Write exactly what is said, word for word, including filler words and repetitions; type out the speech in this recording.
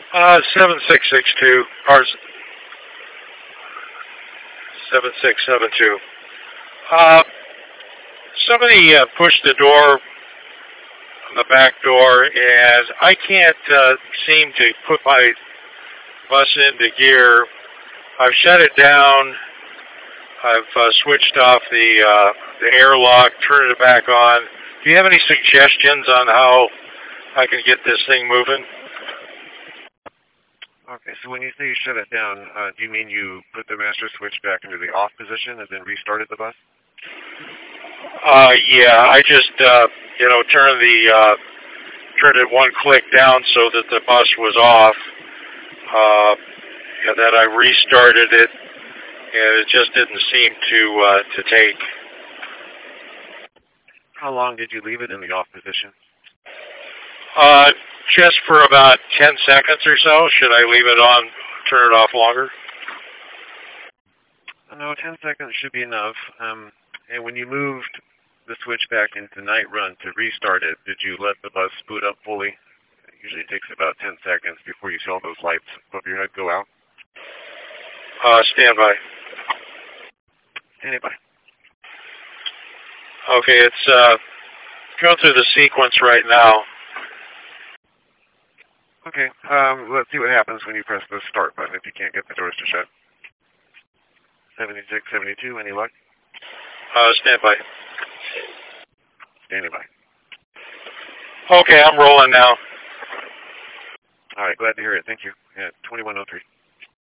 Uh, seven six six two or seven six seven two. Uh, somebody uh, pushed the door, the back door, and I can't uh, seem to put my bus into gear. I've shut it down. I've uh, switched off the uh, the airlock, turned it back on. Do you have any suggestions on how I can get this thing moving? Okay, so when you say you shut it down, uh, do you mean you put the master switch back into the off position and then restarted the bus? Uh, yeah, I just uh, you know turned the uh, turned it one click down so that the bus was off, uh, and then I restarted it, and it just didn't seem to uh, to take. How long did you leave it in the off position? Uh, just for about ten seconds or so. Should I leave it on, turn it off longer? No, ten seconds should be enough. Um, and when you moved the switch back into night run to restart it, did you let the bus boot up fully? It usually takes about ten seconds before you see all those lights above your head go out. Uh, stand by. Stand by. Okay, it's uh, going through the sequence right now. Okay, um, let's see what happens when you press the start button if you can't get the doors to shut. seventy-six, seventy-two, any luck? Uh, stand by. Standing by. Okay, I'm rolling now. All right, glad to hear it. Thank you. Yeah, twenty-one oh three.